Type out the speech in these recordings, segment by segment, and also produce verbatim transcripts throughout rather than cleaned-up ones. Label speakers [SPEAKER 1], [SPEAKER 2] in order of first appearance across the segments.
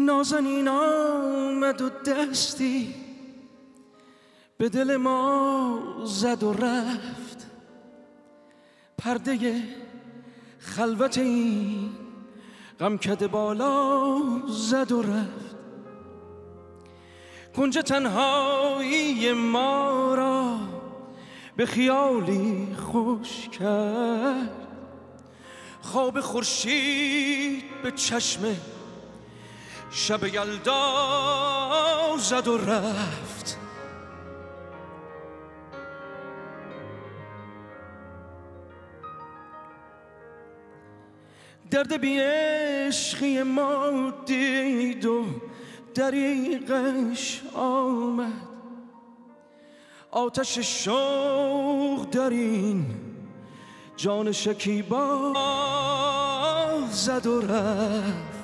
[SPEAKER 1] نازنین آمد و دستی به دل ما زد و رفت، پرده خلوت این غمکده بالا زد و رفت. کنج تنهایی ما را به خیالی خوش کرد، خواب خورشید به چشم شب یلدا زد و رفت. درد بی عشقی ما دید و دریغش آمد، آتش شوق در این جان شکیبا زد و رفت.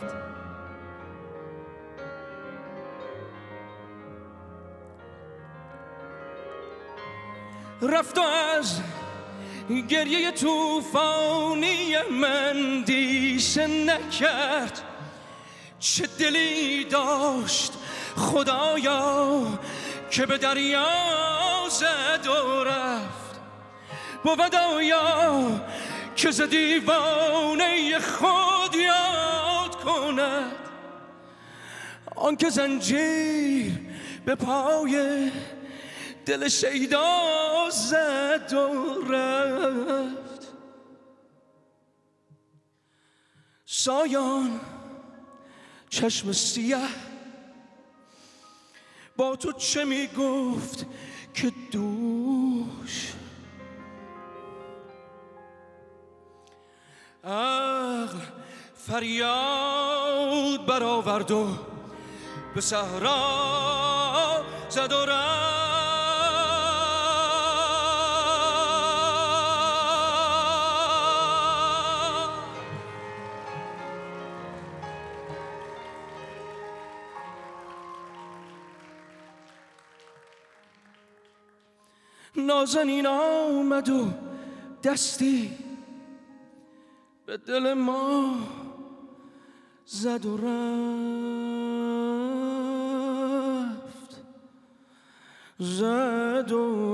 [SPEAKER 1] رفت و از گریه توفانی من دیشه نکرد، چه دلی داشت خدایا که به دریا زد و رفت. بود آیا که ز دیوانه خود یاد کند آن که زنجیر به پای دل شیدا زد و رفت. سایان چشم سیه با تو چه می گفت که دوش عقل فریاد برآورد و به صحرا زد و رفت. نازنین آمد و دستی به دل ما زد و رفت، زد و